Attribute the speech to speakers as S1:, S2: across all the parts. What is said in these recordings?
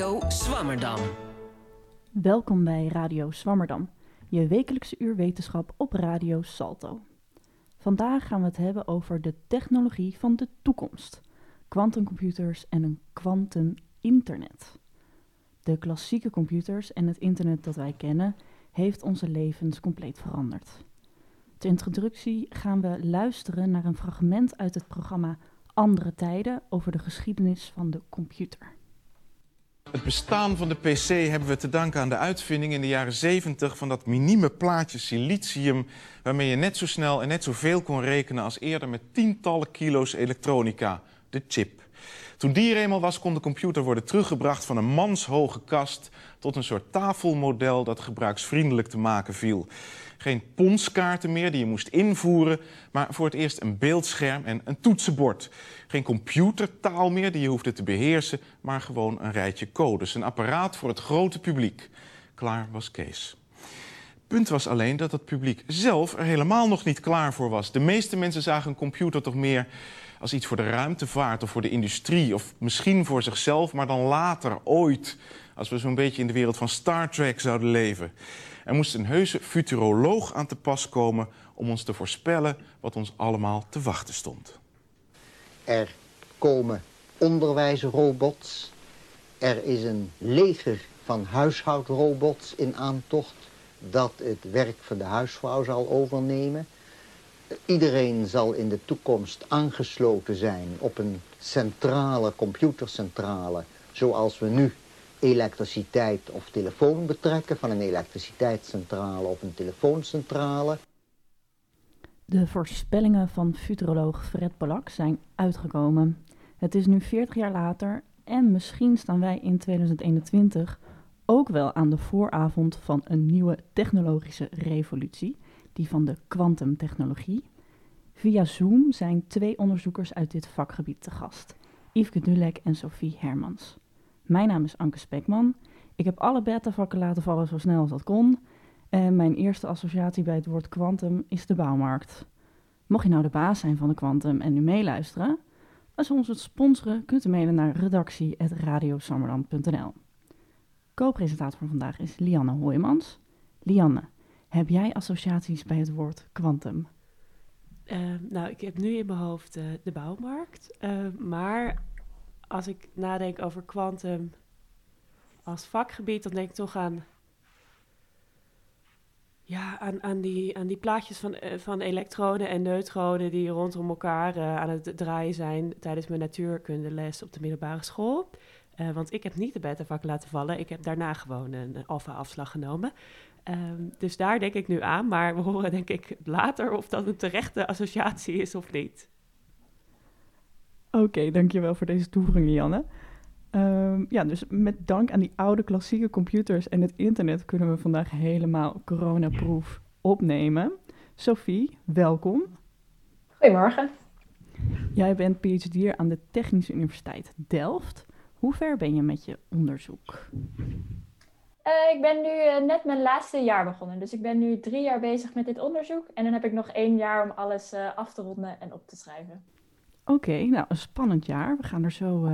S1: Radio Zwammerdam.
S2: Welkom bij Radio Zwammerdam, je wekelijkse uur wetenschap op Radio Salto. Vandaag gaan we het hebben over de technologie van de toekomst, quantumcomputers en een quantum-internet. De klassieke computers en het internet dat wij kennen, heeft onze levens compleet veranderd. Ter introductie gaan we luisteren naar een fragment uit het programma Andere Tijden over de geschiedenis van de computer.
S3: Het bestaan van de PC hebben we te danken aan de uitvinding in de jaren 70 van dat minieme plaatje silicium, waarmee je net zo snel en net zoveel kon rekenen als eerder met tientallen kilo's elektronica, de chip. Toen die er eenmaal was, kon de computer worden teruggebracht van een manshoge kast tot een soort tafelmodel dat gebruiksvriendelijk te maken viel. Geen ponskaarten meer die je moest invoeren, maar voor het eerst een beeldscherm en een toetsenbord. Geen computertaal meer die je hoefde te beheersen, maar gewoon een rijtje codes. Een apparaat voor het grote publiek. Klaar was Kees. Punt was alleen dat het publiek zelf er helemaal nog niet klaar voor was. De meeste mensen zagen een computer toch meer als iets voor de ruimtevaart of voor de industrie, of misschien voor zichzelf, maar dan later, ooit, als we zo'n beetje in de wereld van Star Trek zouden leven. Er moest een heuse futuroloog aan te pas komen om ons te voorspellen wat ons allemaal te wachten stond.
S4: Er komen onderwijsrobots. Er is een leger van huishoudrobots in aantocht dat het werk van de huisvrouw zal overnemen. Iedereen zal in de toekomst aangesloten zijn op een centrale, computercentrale, zoals we nu elektriciteit of telefoon betrekken, van een elektriciteitscentrale op een telefooncentrale.
S2: De voorspellingen van futuroloog Fred Pollack zijn uitgekomen. Het is nu 40 jaar later en misschien staan wij in 2021 ook wel aan de vooravond van een nieuwe technologische revolutie, die van de kwantumtechnologie. Via Zoom zijn 2 onderzoekers uit dit vakgebied te gast, Yveske Dulek en Sophie Hermans. Mijn naam is Anke Spekman. Ik heb alle beta-vakken laten vallen zo snel als dat kon. En mijn eerste associatie bij het woord quantum is de bouwmarkt. Mocht je nou de baas zijn van de quantum en nu meeluisteren, als we ons wilt sponsoren, kunt u mailen naar redactie@radioswammerdam.nl. Co-presentator van vandaag is Lianne Hoijmans. Lianne, heb jij associaties bij het woord quantum?
S5: Nou, ik heb nu in mijn hoofd de bouwmarkt. Maar als ik nadenk over quantum als vakgebied, dan denk ik toch aan die plaatjes van elektronen en neutronen die rondom elkaar aan het draaien zijn tijdens mijn natuurkundeles op de middelbare school. Want ik heb niet de beta-vak laten vallen. Ik heb daarna gewoon een alfa-afslag genomen. Dus daar denk ik nu aan. Maar we horen denk ik later of dat een terechte associatie is of niet.
S2: Oké, dankjewel voor deze toevoeging, Lianne. Dus met dank aan die oude klassieke computers en het internet kunnen we vandaag helemaal coronaproof opnemen. Sophie, welkom.
S6: Goedemorgen.
S2: Jij bent PhD'er aan de Technische Universiteit Delft. Hoe ver ben je met je onderzoek?
S6: Ik ben nu net mijn laatste jaar begonnen. Dus ik ben nu 3 jaar bezig met dit onderzoek. En dan heb ik nog 1 jaar om alles af te ronden en op te schrijven.
S2: Oké, nou een spannend jaar. We gaan er zo,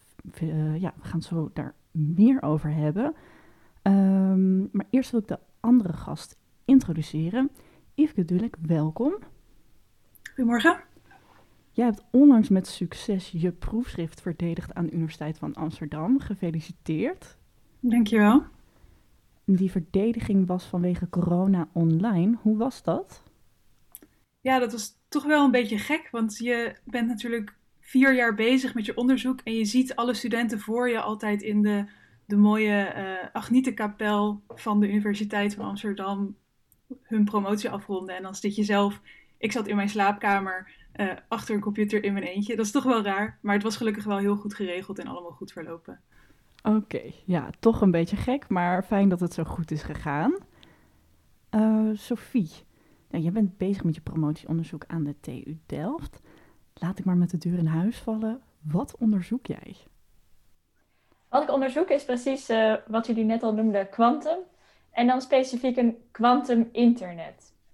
S2: daar meer over hebben. Maar eerst wil ik de andere gast introduceren. Yveske Dulek, welkom.
S7: Goedemorgen.
S2: Jij hebt onlangs met succes je proefschrift verdedigd aan de Universiteit van Amsterdam. Gefeliciteerd.
S7: Dankjewel.
S2: Die verdediging was vanwege corona online. Hoe was dat?
S7: Ja, dat was toch wel een beetje gek, want je bent natuurlijk 4 jaar bezig met je onderzoek en je ziet alle studenten voor je altijd in de mooie Agnietenkapel van de Universiteit van Amsterdam hun promotie afronden. En dan zit je zelf, ik zat in mijn slaapkamer achter een computer in mijn eentje. Dat is toch wel raar, maar het was gelukkig wel heel goed geregeld en allemaal goed verlopen.
S2: Oké, ja, toch een beetje gek, maar fijn dat het zo goed is gegaan. Sophie, nou, jij bent bezig met je promotieonderzoek aan de TU Delft. Laat ik maar met de deur in huis vallen. Wat onderzoek jij?
S6: Wat ik onderzoek is precies wat jullie net al noemden, quantum. En dan specifiek een quantum internet.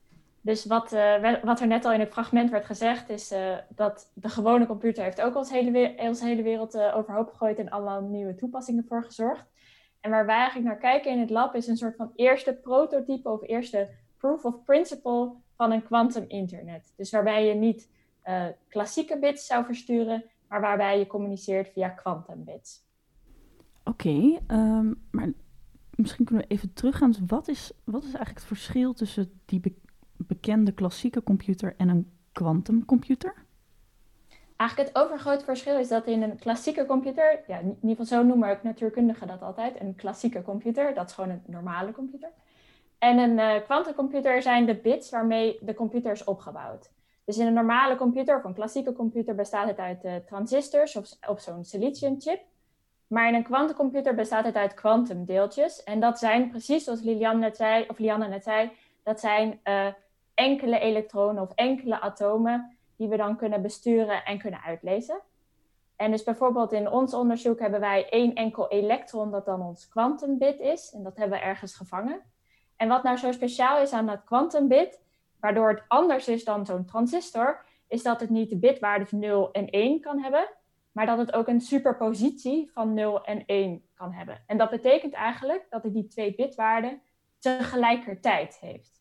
S6: Dus wat er net al in het fragment werd gezegd, is dat de gewone computer heeft ook onze hele wereld overhoop gegooid en allemaal nieuwe toepassingen voor gezorgd. En waar wij eigenlijk naar kijken in het lab is een soort van eerste prototype of eerste proof of principle van een quantum internet. Dus waarbij je niet klassieke bits zou versturen, maar waarbij je communiceert via quantum bits.
S2: Oké, maar misschien kunnen we even teruggaan. Dus wat is eigenlijk het verschil tussen die bekende klassieke computer en een quantumcomputer?
S6: Eigenlijk het overgrote verschil is dat in een klassieke computer, ja, in ieder geval zo noemen ook natuurkundigen dat altijd, een klassieke computer, dat is gewoon een normale computer. En een quantumcomputer zijn de bits waarmee de computer is opgebouwd. Dus in een normale computer of een klassieke computer bestaat het uit transistors of zo'n siliciumchip. Maar in een quantumcomputer bestaat het uit quantumdeeltjes. En dat zijn precies zoals Lianne net zei, dat zijn enkele elektronen of enkele atomen die we dan kunnen besturen en kunnen uitlezen. En dus bijvoorbeeld in ons onderzoek hebben wij 1 enkel elektron dat dan ons quantumbit is. En dat hebben we ergens gevangen. En wat nou zo speciaal is aan dat quantumbit, waardoor het anders is dan zo'n transistor, is dat het niet de bitwaardes 0 en 1 kan hebben, maar dat het ook een superpositie van 0 en 1 kan hebben. En dat betekent eigenlijk dat het die 2 bitwaarden tegelijkertijd heeft.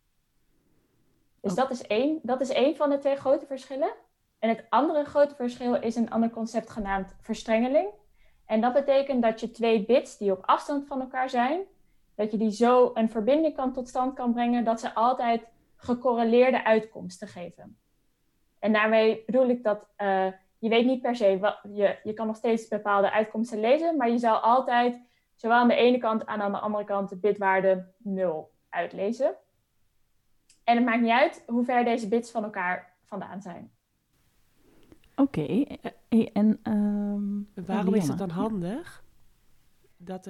S6: Dus dat is één van de 2 grote verschillen. En het andere grote verschil is een ander concept genaamd verstrengeling. En dat betekent dat je 2 bits die op afstand van elkaar zijn, dat je die zo een verbinding tot stand kan brengen, dat ze altijd gecorreleerde uitkomsten geven. En daarmee bedoel ik dat je weet niet per se, je kan nog steeds bepaalde uitkomsten lezen, maar je zal altijd zowel aan de ene kant en aan de andere kant de bitwaarde 0 uitlezen. En het maakt niet uit hoe ver deze bits van elkaar vandaan zijn.
S2: Oké, en
S5: waarom is het dan handig? Dat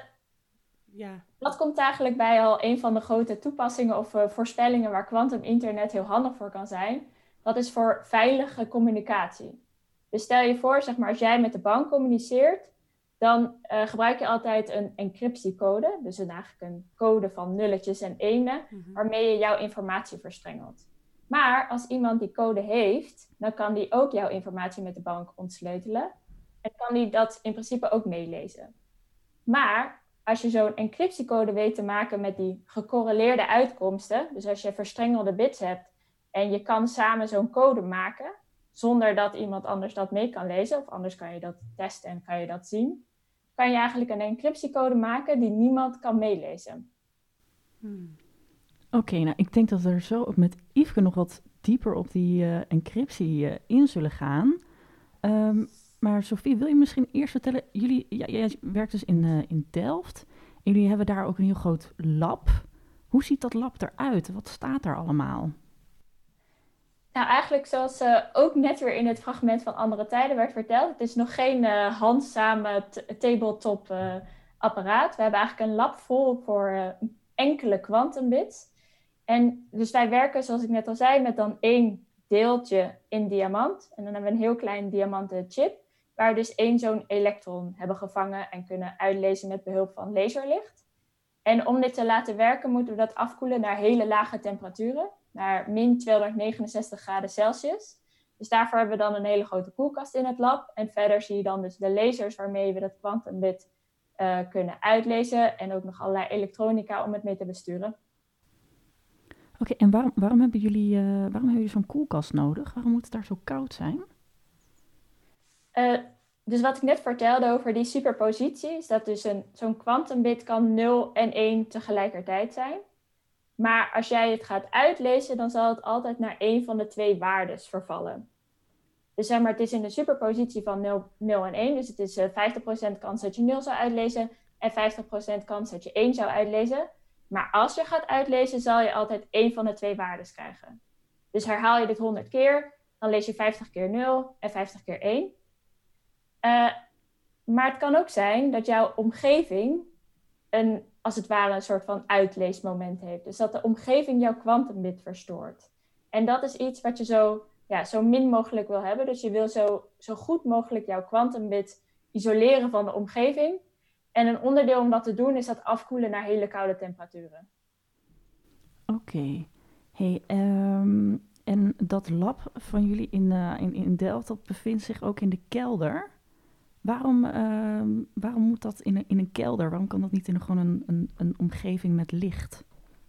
S6: Dat komt eigenlijk bij al een van de grote toepassingen of voorspellingen waar quantum internet heel handig voor kan zijn. Dat is voor veilige communicatie. Dus stel je voor, zeg maar, als jij met de bank communiceert, dan gebruik je altijd een encryptiecode. Dus eigenlijk een code van nulletjes en enen, waarmee je jouw informatie verstrengelt. Maar als iemand die code heeft, dan kan die ook jouw informatie met de bank ontsleutelen. En kan die dat in principe ook meelezen. Maar als je zo'n encryptiecode weet te maken met die gecorreleerde uitkomsten, dus als je verstrengelde bits hebt en je kan samen zo'n code maken, zonder dat iemand anders dat mee kan lezen, of anders kan je dat testen en kan je dat zien, kan je eigenlijk een encryptiecode maken die niemand kan meelezen.
S2: Oké, nou ik denk dat we er zo ook met Yveske nog wat dieper op die encryptie in zullen gaan. Maar Sophie, wil je misschien eerst vertellen, jij werkt dus in Delft. En jullie hebben daar ook een heel groot lab. Hoe ziet dat lab eruit? Wat staat er allemaal?
S6: Nou, eigenlijk zoals ook net weer in het fragment van Andere Tijden werd verteld, het is nog geen handzame tabletop apparaat. We hebben eigenlijk een lab vol voor enkele quantumbits. En dus wij werken, zoals ik net al zei, met dan 1 deeltje in diamant. En dan hebben we een heel klein diamanten chip, waar we dus 1 zo'n elektron hebben gevangen en kunnen uitlezen met behulp van laserlicht. En om dit te laten werken, moeten we dat afkoelen naar hele lage temperaturen, naar min 269 graden Celsius. Dus daarvoor hebben we dan een hele grote koelkast in het lab. En verder zie je dan dus de lasers waarmee we dat quantumbit kunnen uitlezen. En ook nog allerlei elektronica om het mee te besturen.
S2: Oké, en waarom hebben jullie zo'n koelkast nodig? Waarom moet het daar zo koud zijn?
S6: Dus wat ik net vertelde over die superpositie, is dat dus zo'n quantumbit kan 0 en 1 tegelijkertijd zijn. Maar als jij het gaat uitlezen, dan zal het altijd naar 1 van de 2 waardes vervallen. Dus zeg maar, het is in de superpositie van 0 en 1. Dus het is 50% kans dat je 0 zou uitlezen en 50% kans dat je 1 zou uitlezen. Maar als je gaat uitlezen, zal je altijd 1 van de 2 waardes krijgen. Dus herhaal je dit 100 keer, dan lees je 50 keer 0 en 50 keer 1. Maar het kan ook zijn dat jouw omgeving als het ware een soort van uitleesmoment heeft. Dus dat de omgeving jouw quantumbit verstoort. En dat is iets wat je zo min mogelijk wil hebben. Dus je wil zo goed mogelijk jouw quantumbit isoleren van de omgeving. En een onderdeel om dat te doen is dat afkoelen naar hele koude temperaturen.
S2: Oké. Hey, en dat lab van jullie in Delft, dat bevindt zich ook in de kelder. Waarom moet dat in een kelder? Waarom kan dat niet in gewoon een omgeving met licht?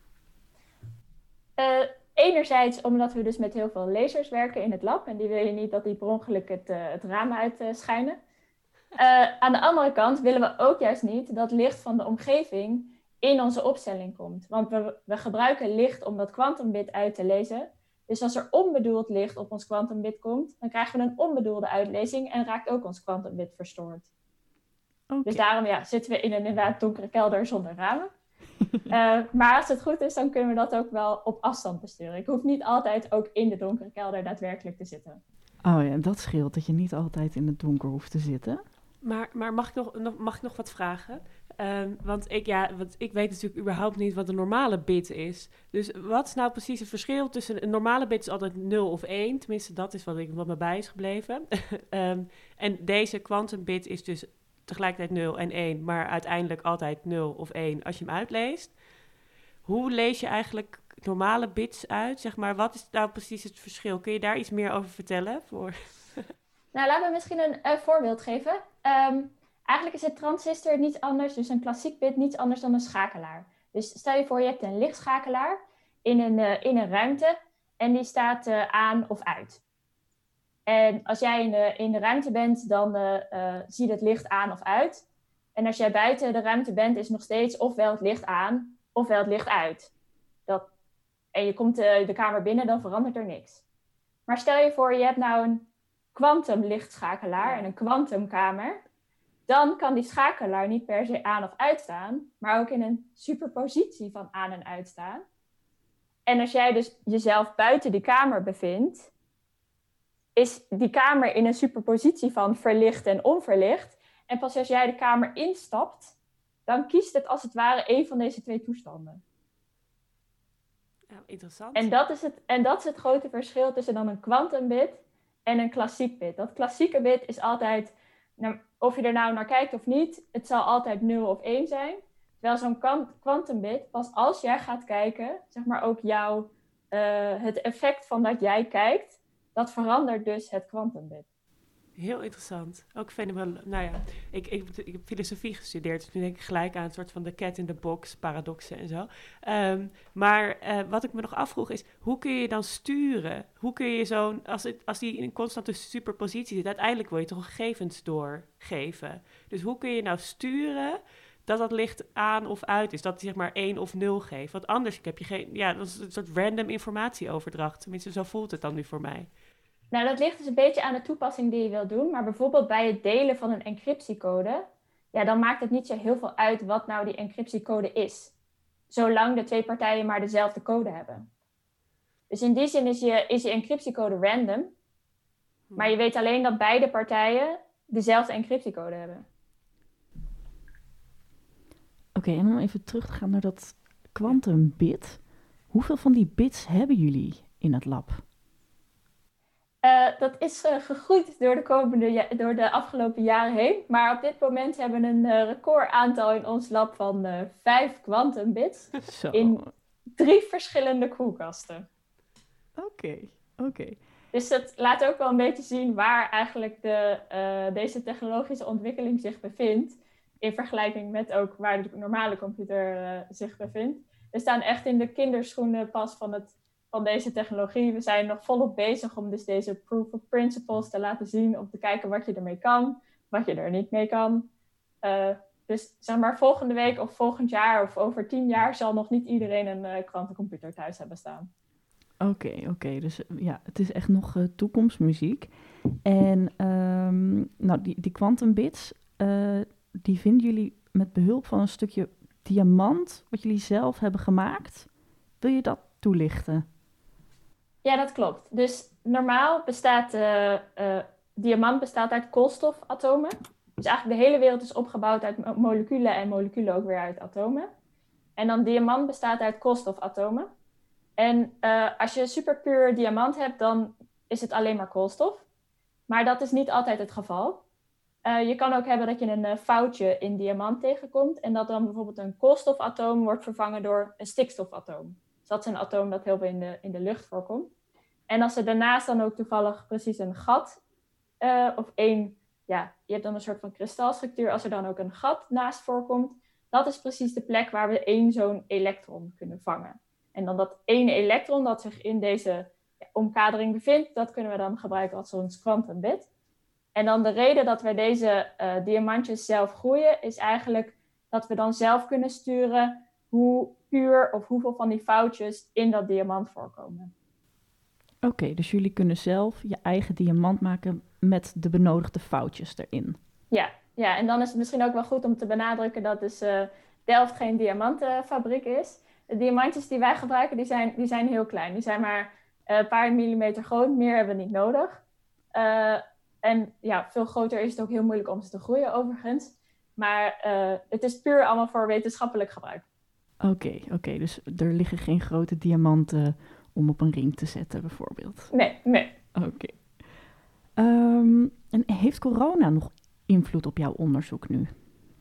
S6: Enerzijds omdat we dus met heel veel lasers werken in het lab. En die wil je niet dat die per ongeluk het raam uitschijnen. Aan de andere kant willen we ook juist niet dat licht van de omgeving in onze opstelling komt. Want we gebruiken licht om dat kwantumbit uit te lezen. Dus als er onbedoeld licht op ons kwantumbit komt, dan krijgen we een onbedoelde uitlezing en raakt ook ons kwantumbit verstoord. Okay. Dus daarom zitten we in een inderdaad donkere kelder zonder ramen. Maar als het goed is, dan kunnen we dat ook wel op afstand besturen. Ik hoef niet altijd ook in de donkere kelder daadwerkelijk te zitten.
S2: Oh ja, dat scheelt dat je niet altijd in het donker hoeft te zitten.
S5: Maar mag ik nog wat vragen? Want ik weet natuurlijk überhaupt niet wat een normale bit is. Dus wat is nou precies het verschil tussen... Een normale bit is altijd 0 of 1. Tenminste, dat is wat me bij is gebleven. En deze quantumbit is dus tegelijkertijd 0 en 1... maar uiteindelijk altijd 0 of 1 als je hem uitleest. Hoe lees je eigenlijk normale bits uit? Zeg maar, wat is nou precies het verschil? Kun je daar iets meer over vertellen?
S6: Nou, laten we misschien een voorbeeld geven. Eigenlijk is een transistor niets anders, dus een klassiek bit niets anders dan een schakelaar. Dus stel je voor, je hebt een lichtschakelaar in een ruimte en die staat aan of uit. En als jij in de ruimte bent, dan zie je het licht aan of uit. En als jij buiten de ruimte bent, is nog steeds ofwel het licht aan, ofwel het licht uit. En je komt de kamer binnen, dan verandert er niks. Maar stel je voor, je hebt nou een kwantumlichtschakelaar en een kwantumkamer. Dan kan die schakelaar niet per se aan of uitstaan, maar ook in een superpositie van aan en uitstaan. En als jij dus jezelf buiten die kamer bevindt, is die kamer in een superpositie van verlicht en onverlicht. En pas als jij de kamer instapt, dan kiest het als het ware één van deze twee toestanden.
S5: Nou, interessant.
S6: En dat is het grote verschil tussen dan een kwantumbit en een klassiek bit. Dat klassieke bit is altijd, of je er nou naar kijkt of niet, het zal altijd 0 of 1 zijn. Terwijl zo'n kwantumbit, pas als jij gaat kijken, zeg maar ook het effect van dat jij kijkt, dat verandert dus het kwantumbit.
S5: Heel interessant. Ook fenomenaal. Nou ja, ik heb filosofie gestudeerd, dus nu denk ik gelijk aan een soort van de cat in the box, paradoxen en zo. Maar wat ik me nog afvroeg is, hoe kun je dan sturen? Hoe kun je als die in een constante superpositie zit, uiteindelijk wil je toch gegevens doorgeven. Dus hoe kun je nou sturen dat licht aan of uit is, dat hij zeg maar 1 of 0 geeft? Want anders heb je dat is een soort random informatieoverdracht. Tenminste, zo voelt het dan nu voor mij.
S6: Nou, dat ligt dus een beetje aan de toepassing die je wil doen. Maar bijvoorbeeld bij het delen van een encryptiecode, dan maakt het niet zo heel veel uit wat nou die encryptiecode is. Zolang de twee partijen maar dezelfde code hebben. Dus in die zin is je encryptiecode random. Maar je weet alleen dat beide partijen dezelfde encryptiecode hebben.
S2: Oké, en om even terug te gaan naar dat quantumbit. Hoeveel van die bits hebben jullie in het lab?
S6: Dat is gegroeid door de afgelopen jaren heen. Maar op dit moment hebben we een recordaantal in ons lab van 5 quantumbits. In 3 verschillende koelkasten.
S2: Oké.
S6: Dus dat laat ook wel een beetje zien waar eigenlijk deze technologische ontwikkeling zich bevindt. In vergelijking met ook waar de normale computer zich bevindt. We staan echt in de kinderschoenen pas van deze technologie. We zijn nog volop bezig om dus deze proof of principles te laten zien. Om te kijken wat je ermee kan, wat je er niet mee kan. Dus zeg maar volgende week of volgend jaar of over 10 jaar zal nog niet iedereen een kwantumcomputer thuis hebben staan.
S2: Oké. Dus ja, het is echt nog toekomstmuziek. En die quantumbits, die vinden jullie met behulp van een stukje diamant, wat jullie zelf hebben gemaakt. Wil je dat toelichten?
S6: Ja, dat klopt. Dus normaal bestaat diamant bestaat uit koolstofatomen. Dus eigenlijk de hele wereld is opgebouwd uit moleculen en moleculen ook weer uit atomen. En dan diamant bestaat uit koolstofatomen. En als je superpuur diamant hebt, dan is het alleen maar koolstof. Maar dat is niet altijd het geval. Je kan ook hebben dat je een foutje in diamant tegenkomt. En dat dan bijvoorbeeld een koolstofatoom wordt vervangen door een stikstofatoom. Dus dat is een atoom dat heel veel in de lucht voorkomt. En als er daarnaast dan ook toevallig precies een gat of één, ja, je hebt dan een soort van kristalstructuur. Als er dan ook een gat naast voorkomt, dat is precies de plek waar we één zo'n elektron kunnen vangen. En dan dat ene elektron dat zich in deze omkadering bevindt, dat kunnen we dan gebruiken als ons kwantumbit. En dan de reden dat wij deze diamantjes zelf groeien, is eigenlijk dat we dan zelf kunnen sturen hoe puur of hoeveel van die foutjes in dat diamant voorkomen.
S2: Oké, dus jullie kunnen zelf je eigen diamant maken met de benodigde foutjes erin.
S6: Ja, en dan is het misschien ook wel goed om te benadrukken dat dus Delft geen diamantenfabriek is. De diamantjes die wij gebruiken, die zijn heel klein. Die zijn maar een paar millimeter groot, meer hebben we niet nodig. En ja, veel groter is het ook heel moeilijk om ze te groeien overigens. Maar het is puur allemaal voor wetenschappelijk gebruik.
S2: Oké, dus er liggen geen grote diamanten om op een ring te zetten bijvoorbeeld?
S6: Nee.
S2: Oké. En heeft corona nog invloed op jouw onderzoek nu?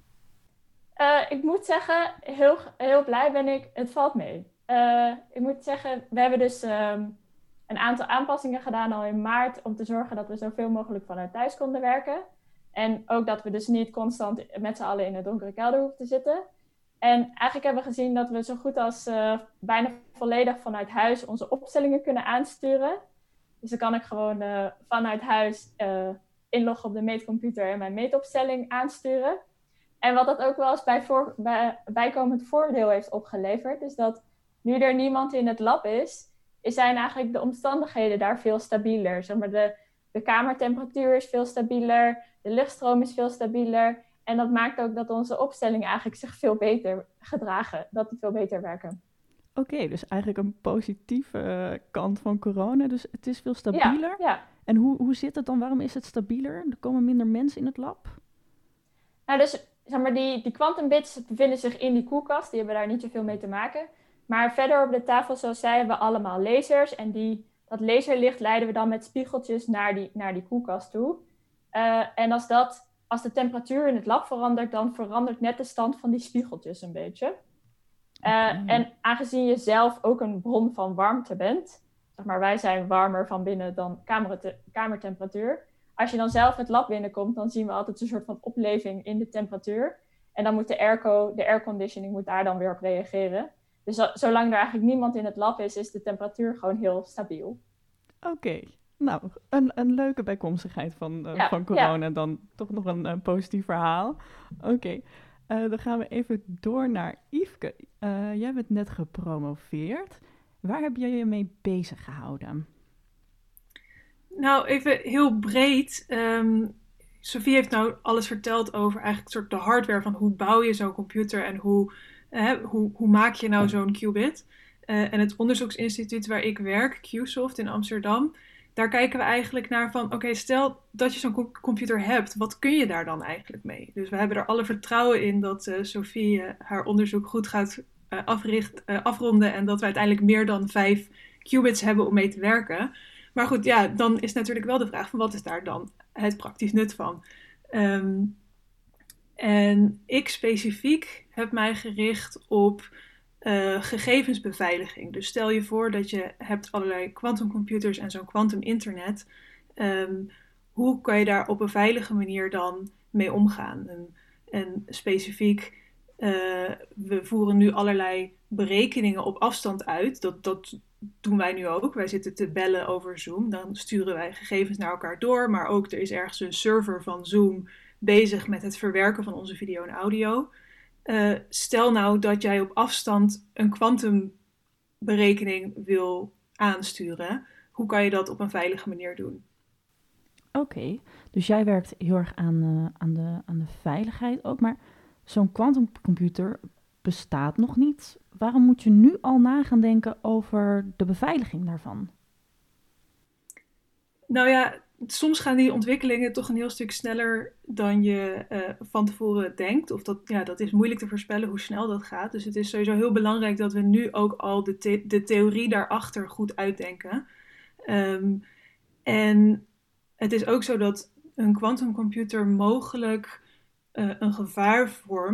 S6: Ik moet zeggen, heel blij ben ik. Het valt mee. Ik moet zeggen, we hebben dus een aantal aanpassingen gedaan al in maart om te zorgen dat we zoveel mogelijk vanuit thuis konden werken. En ook dat we dus niet constant met z'n allen in een donkere kelder hoeven te zitten. En eigenlijk hebben we gezien dat we zo goed als bijna volledig vanuit huis onze opstellingen kunnen aansturen. Dus dan kan ik gewoon vanuit huis inloggen op de meetcomputer en mijn meetopstelling aansturen. En wat dat ook wel eens bijkomend voordeel heeft opgeleverd, is dat nu er niemand in het lab is, zijn eigenlijk de omstandigheden daar veel stabieler. Zeg maar de kamertemperatuur is veel stabieler, de luchtstroom is veel stabieler. En dat maakt ook dat onze opstellingen eigenlijk zich veel beter gedragen, dat die veel beter werken.
S2: Oké, dus eigenlijk een positieve kant van corona. Dus het is veel stabieler.
S6: Ja.
S2: En hoe zit het dan? Waarom is het stabieler? Er komen minder mensen in het lab?
S6: Nou, dus zeg maar, die quantumbits bevinden zich in die koelkast. Die hebben daar niet zoveel mee te maken. Maar verder op de tafel, zoals zij, hebben we allemaal lasers. En dat laserlicht leiden we dan met spiegeltjes naar die koelkast toe. En als de temperatuur in het lab verandert, dan verandert net de stand van die spiegeltjes een beetje. En aangezien je zelf ook een bron van warmte bent, zeg maar, wij zijn warmer van binnen dan kamertemperatuur. Als je dan zelf het lab binnenkomt, dan zien we altijd een soort van opleving in de temperatuur. En dan moet de airconditioning moet daar dan weer op reageren. Dus zolang er eigenlijk niemand in het lab is de temperatuur gewoon heel stabiel.
S2: Oké. Nou, een leuke bijkomstigheid van corona. Ja. Dan toch nog een positief verhaal. Oké. Dan gaan we even door naar Yveske. Jij bent net gepromoveerd. Waar heb jij je mee bezig gehouden?
S7: Nou, even heel breed. Sophie heeft nou alles verteld over eigenlijk soort de hardware van hoe bouw je zo'n computer en hoe maak je nou zo'n qubit. En het onderzoeksinstituut waar ik werk, QSoft in Amsterdam, daar kijken we eigenlijk naar van, oké, stel dat je zo'n computer hebt, wat kun je daar dan eigenlijk mee? Dus we hebben er alle vertrouwen in dat Sophie haar onderzoek goed gaat afronden en dat we uiteindelijk meer dan 5 qubits hebben om mee te werken. Maar goed, ja, dan is natuurlijk wel de vraag van wat is daar dan het praktisch nut van? En ik specifiek heb mij gericht op gegevensbeveiliging. Dus stel je voor dat je hebt allerlei quantumcomputers en zo'n quantum internet. Hoe kan je daar op een veilige manier dan mee omgaan? En specifiek, we voeren nu allerlei berekeningen op afstand uit. Dat doen wij nu ook. Wij zitten te bellen over Zoom. Dan sturen wij gegevens naar elkaar door. Maar ook er is ergens een server van Zoom bezig met het verwerken van onze video en audio. Stel nou dat jij op afstand een kwantumberekening wil aansturen. Hoe kan je dat op een veilige manier doen?
S2: Oké, dus jij werkt heel erg aan de veiligheid ook. Maar zo'n quantumcomputer bestaat nog niet. Waarom moet je nu al na gaan denken over de beveiliging daarvan?
S7: Nou ja, soms gaan die ontwikkelingen toch een heel stuk sneller dan je van tevoren denkt. Of dat is moeilijk te voorspellen hoe snel dat gaat. Dus het is sowieso heel belangrijk dat we nu ook al de theorie daarachter goed uitdenken. En het is ook zo dat een quantumcomputer mogelijk een gevaar vormt, of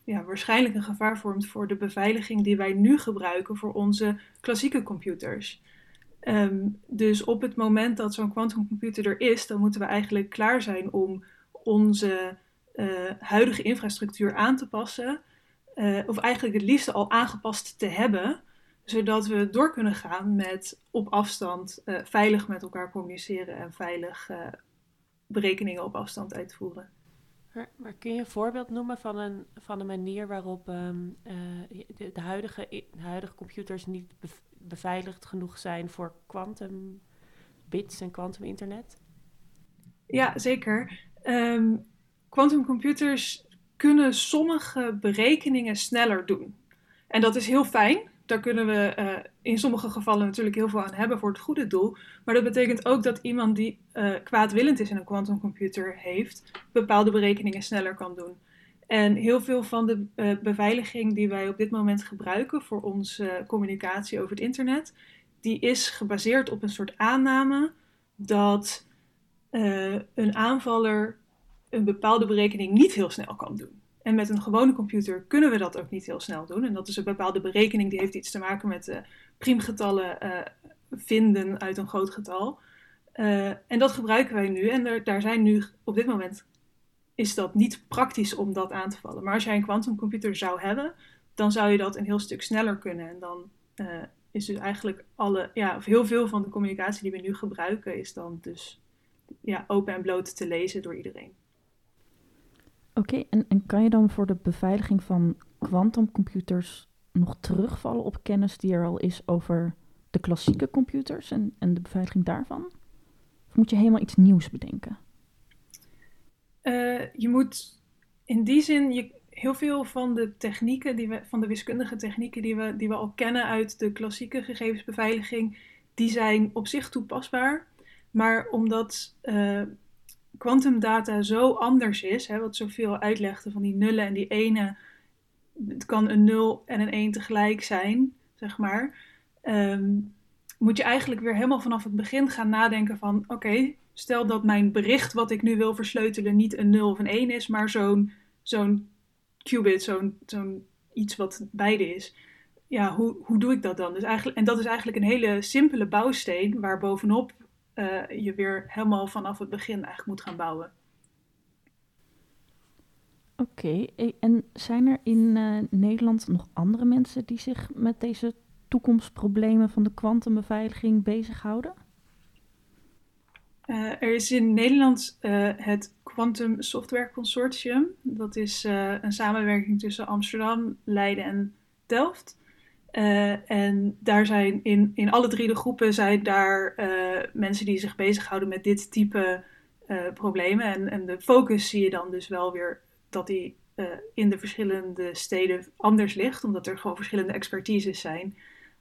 S7: waarschijnlijk een gevaar vormt voor de beveiliging die wij nu gebruiken voor onze klassieke computers. Dus op het moment dat zo'n quantumcomputer er is, dan moeten we eigenlijk klaar zijn om onze huidige infrastructuur aan te passen. Of eigenlijk het liefste al aangepast te hebben, zodat we door kunnen gaan met op afstand veilig met elkaar communiceren en veilig berekeningen op afstand uitvoeren.
S5: Maar kun je een voorbeeld noemen van een manier waarop de huidige computers niet beveiligd genoeg zijn voor quantum bits en quantum internet?
S7: Ja, zeker. Quantumcomputers kunnen sommige berekeningen sneller doen. En dat is heel fijn. Daar kunnen we in sommige gevallen natuurlijk heel veel aan hebben voor het goede doel. Maar dat betekent ook dat iemand die kwaadwillend is in een quantumcomputer heeft, bepaalde berekeningen sneller kan doen. En heel veel van de beveiliging die wij op dit moment gebruiken voor onze communicatie over het internet, die is gebaseerd op een soort aanname dat een aanvaller een bepaalde berekening niet heel snel kan doen. En met een gewone computer kunnen we dat ook niet heel snel doen. En dat is een bepaalde berekening die heeft iets te maken met priemgetallen vinden uit een groot getal. En dat gebruiken wij nu. En daar zijn nu op dit moment is dat niet praktisch om dat aan te vallen. Maar als jij een quantumcomputer zou hebben, dan zou je dat een heel stuk sneller kunnen. En dan is dus eigenlijk of heel veel van de communicatie die we nu gebruiken, is dan dus open en bloot te lezen door iedereen.
S2: Oké, en kan je dan voor de beveiliging van quantumcomputers nog terugvallen op kennis die er al is over de klassieke computers en de beveiliging daarvan? Of moet je helemaal iets nieuws bedenken?
S7: Je moet in die zin heel veel van de technieken, van de wiskundige technieken die we al kennen uit de klassieke gegevensbeveiliging, die zijn op zich toepasbaar. Maar omdat quantumdata zo anders is, wat zoveel uitlegde van die nullen en die enen, het kan een 0 en een 1 tegelijk zijn, zeg maar, moet je eigenlijk weer helemaal vanaf het begin gaan nadenken van, oké, stel dat mijn bericht wat ik nu wil versleutelen niet een 0 of een 1 is, maar zo'n qubit, zo'n iets wat beide is. Ja, hoe doe ik dat dan? Dus en dat is eigenlijk een hele simpele bouwsteen waar bovenop je weer helemaal vanaf het begin eigenlijk moet gaan bouwen.
S2: Oké, en zijn er in Nederland nog andere mensen die zich met deze toekomstproblemen van de kwantumbeveiliging bezighouden?
S7: Er is in Nederland het Quantum Software Consortium. Dat is een samenwerking tussen Amsterdam, Leiden en Delft. En daar zijn in alle 3 de groepen zijn daar mensen die zich bezighouden met dit type problemen. En de focus zie je dan dus wel weer dat die in de verschillende steden anders ligt, omdat er gewoon verschillende expertises zijn.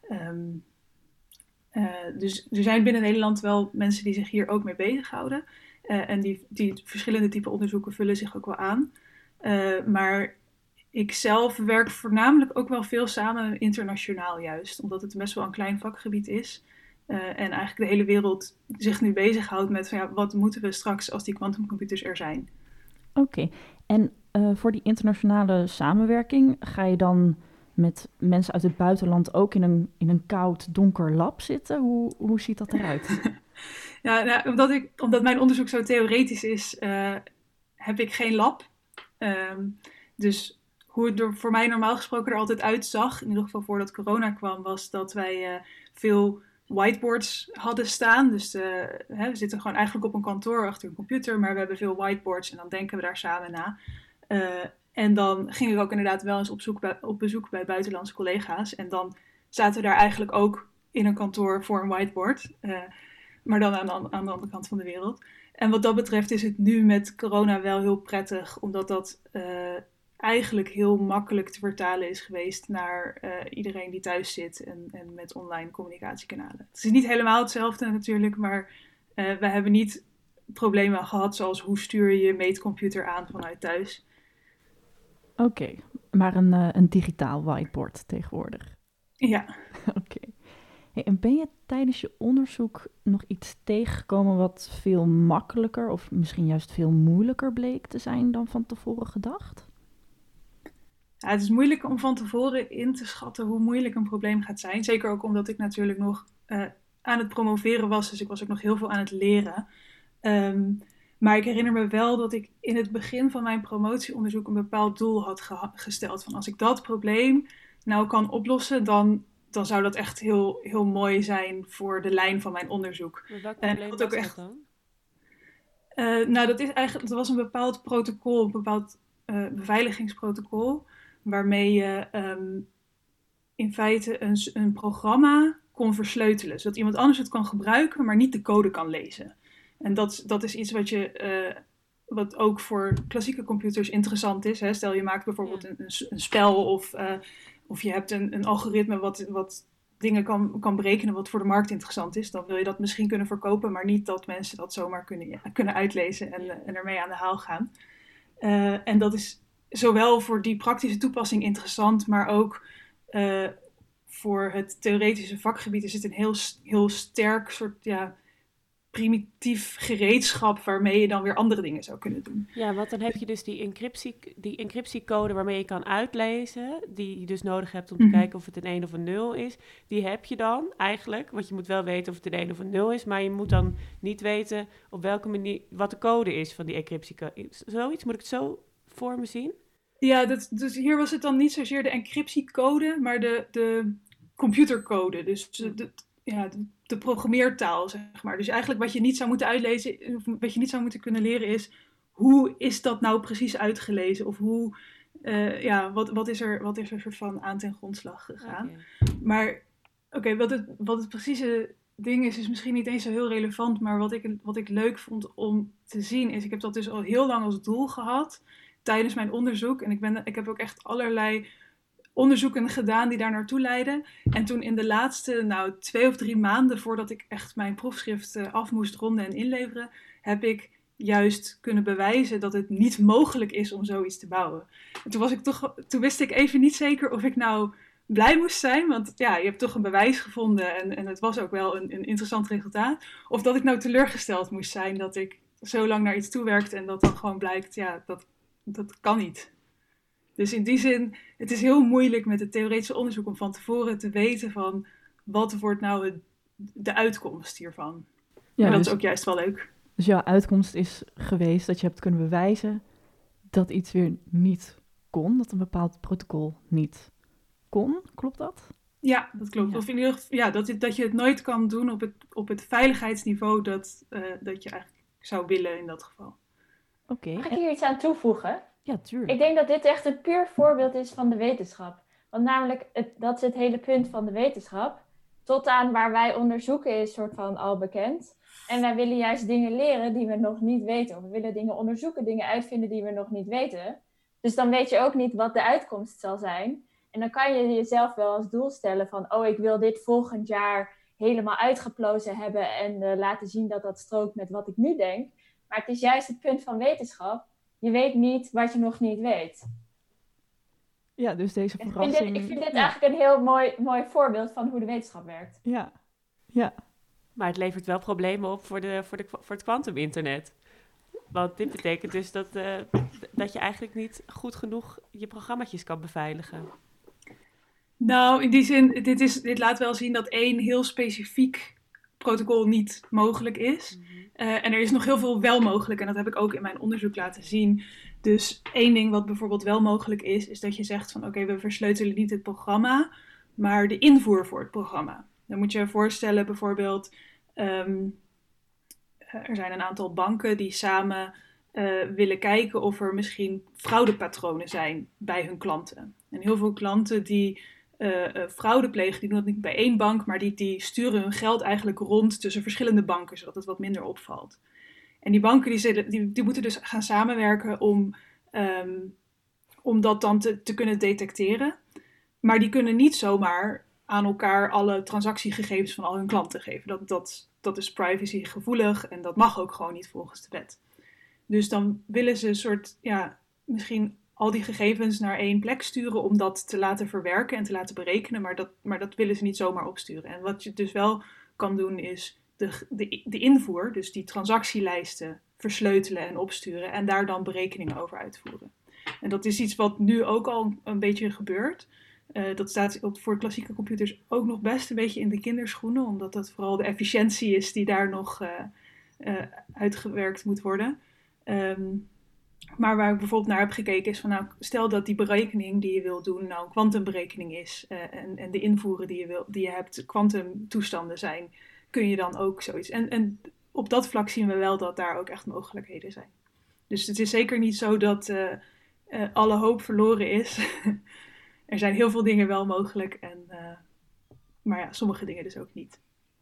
S7: Dus er zijn binnen Nederland wel mensen die zich hier ook mee bezighouden. En die verschillende type onderzoeken vullen zich ook wel aan. Maar ik zelf werk voornamelijk ook wel veel samen internationaal juist. Omdat het best wel een klein vakgebied is. En eigenlijk de hele wereld zich nu bezighoudt met van, wat moeten we straks als die quantumcomputers er zijn.
S2: Oké, en voor die internationale samenwerking ga je dan met mensen uit het buitenland ook in een koud, donker lab zitten? Hoe ziet dat eruit?
S7: Ja, omdat mijn onderzoek zo theoretisch is, heb ik geen lab. Dus hoe het er voor mij normaal gesproken er altijd uitzag, in ieder geval voordat corona kwam, was dat wij veel whiteboards hadden staan. Dus we zitten gewoon eigenlijk op een kantoor achter een computer, maar we hebben veel whiteboards en dan denken we daar samen na. En dan ging ik ook inderdaad wel eens op bezoek bij buitenlandse collega's. En dan zaten we daar eigenlijk ook in een kantoor voor een whiteboard. Maar dan aan de andere kant van de wereld. En wat dat betreft is het nu met corona wel heel prettig. Omdat dat eigenlijk heel makkelijk te vertalen is geweest naar iedereen die thuis zit. En met online communicatiekanalen. Het is niet helemaal hetzelfde natuurlijk. Maar we hebben niet problemen gehad zoals hoe stuur je je meetcomputer aan vanuit thuis.
S2: Oké, maar een digitaal whiteboard tegenwoordig.
S7: Ja.
S2: Oké. Hey, en ben je tijdens je onderzoek nog iets tegengekomen wat veel makkelijker of misschien juist veel moeilijker bleek te zijn dan van tevoren gedacht?
S7: Ja, het is moeilijk om van tevoren in te schatten hoe moeilijk een probleem gaat zijn. Zeker ook omdat ik natuurlijk nog aan het promoveren was. Dus ik was ook nog heel veel aan het leren. Maar ik herinner me wel dat ik in het begin van mijn promotieonderzoek een bepaald doel had gesteld. Van als ik dat probleem nou kan oplossen, dan zou dat echt heel, heel mooi zijn voor de lijn van mijn onderzoek.
S5: Maar welk probleem was dat dan?
S7: Nou, dat was een bepaald protocol, een bepaald beveiligingsprotocol, waarmee je in feite een programma kon versleutelen. Zodat iemand anders het kan gebruiken, maar niet de code kan lezen. En dat is iets wat ook voor klassieke computers interessant is. Hè? Stel je maakt bijvoorbeeld een spel of je hebt een algoritme wat dingen kan berekenen wat voor de markt interessant is. Dan wil je dat misschien kunnen verkopen, maar niet dat mensen dat zomaar kunnen uitlezen en ermee aan de haal gaan. En dat is zowel voor die praktische toepassing interessant, maar ook voor het theoretische vakgebied is het een heel, heel sterk soort primitief gereedschap waarmee je dan weer andere dingen zou kunnen doen.
S5: Ja, want dan heb je dus die encryptiecode waarmee je kan uitlezen, die je dus nodig hebt om te kijken of het een 1 of een 0 is. Die heb je dan eigenlijk, want je moet wel weten of het een 1 of een 0 is, maar je moet dan niet weten op welke manier, wat de code is van die encryptiecode. Zoiets, moet ik het zo voor me zien?
S7: Ja, dus hier was het dan niet zozeer de encryptiecode, maar de computercode. Dus de programmeertaal, zeg maar. Dus eigenlijk wat je niet zou moeten uitlezen, of wat je niet zou moeten kunnen leren is, hoe is dat nou precies uitgelezen? Of hoe, wat is er soort van aan ten grondslag gegaan? Okay. Maar wat het precieze ding is misschien niet eens zo heel relevant, maar wat ik leuk vond om te zien is, ik heb dat dus al heel lang als doel gehad tijdens mijn onderzoek. En ik heb ook echt allerlei onderzoeken gedaan die daar naartoe leiden. En toen in de laatste 2 of 3 maanden voordat ik echt mijn proefschrift af moest ronden en inleveren, heb ik juist kunnen bewijzen dat het niet mogelijk is om zoiets te bouwen. En toen wist ik even niet zeker of ik nou blij moest zijn, want ja, je hebt toch een bewijs gevonden en het was ook wel een interessant resultaat. Of dat ik nou teleurgesteld moest zijn dat ik zo lang naar iets toewerkte en dat dan gewoon blijkt, ja, dat kan niet. Dus in die zin, het is heel moeilijk met het theoretische onderzoek om van tevoren te weten van wat wordt nou de uitkomst hiervan. Ja, en dat is ook juist wel leuk.
S2: Dus jouw uitkomst is geweest dat je hebt kunnen bewijzen dat iets weer niet kon, dat een bepaald protocol niet kon. Klopt dat?
S7: Ja, dat klopt. Ja. Of in ieder geval, dat je het nooit kan doen op het veiligheidsniveau dat je eigenlijk zou willen in dat geval.
S6: Okay. Mag ik hier iets aan toevoegen?
S2: Ja, tuurlijk.
S6: Ik denk dat dit echt een puur voorbeeld is van de wetenschap. Want namelijk, dat is het hele punt van de wetenschap. Tot aan waar wij onderzoeken is soort van al bekend. En wij willen juist dingen leren die we nog niet weten. Of we willen dingen onderzoeken, dingen uitvinden die we nog niet weten. Dus dan weet je ook niet wat de uitkomst zal zijn. En dan kan je jezelf wel als doel stellen van, ik wil dit volgend jaar helemaal uitgeplozen hebben en laten zien dat dat strookt met wat ik nu denk. Maar het is juist het punt van wetenschap. Je weet niet wat je nog niet weet.
S2: Ja, dus deze verrassing...
S6: Ik vind dit eigenlijk een heel mooi voorbeeld van hoe de wetenschap werkt.
S2: Ja.
S5: Maar het levert wel problemen op voor het kwantuminternet. Want dit betekent dus dat je eigenlijk niet goed genoeg je programmaatjes kan beveiligen.
S7: Nou, in die zin, dit laat wel zien dat 1 heel specifiek protocol niet mogelijk is. En er is nog heel veel wel mogelijk. En dat heb ik ook in mijn onderzoek laten zien. Dus 1 ding wat bijvoorbeeld wel mogelijk is dat je zegt van we versleutelen niet het programma, maar de invoer voor het programma. Dan moet je je voorstellen bijvoorbeeld, er zijn een aantal banken die samen willen kijken of er misschien fraudepatronen zijn bij hun klanten. En heel veel klanten die fraude plegen, die doen dat niet bij 1 bank, maar die sturen hun geld eigenlijk rond tussen verschillende banken, zodat het wat minder opvalt. En die banken die moeten dus gaan samenwerken om dat dan te kunnen detecteren. Maar die kunnen niet zomaar aan elkaar alle transactiegegevens van al hun klanten geven. Dat is privacygevoelig en dat mag ook gewoon niet volgens de wet. Dus dan willen ze misschien al die gegevens naar 1 plek sturen om dat te laten verwerken en te laten berekenen, maar dat willen ze niet zomaar opsturen. En wat je dus wel kan doen is de invoer, dus die transactielijsten versleutelen en opsturen en daar dan berekeningen over uitvoeren. En dat is iets wat nu ook al een beetje gebeurt. Dat staat voor klassieke computers ook nog best een beetje in de kinderschoenen, omdat dat vooral de efficiëntie is die daar nog uitgewerkt moet worden. Maar waar ik bijvoorbeeld naar heb gekeken is van, nou, stel dat die berekening die je wil doen nou een kwantumberekening is en de invoeren die je hebt kwantumtoestanden zijn, kun je dan ook zoiets. En op dat vlak zien we wel dat daar ook echt mogelijkheden zijn. Dus het is zeker niet zo dat alle hoop verloren is. Er zijn heel veel dingen wel mogelijk, maar ja, sommige dingen dus ook niet.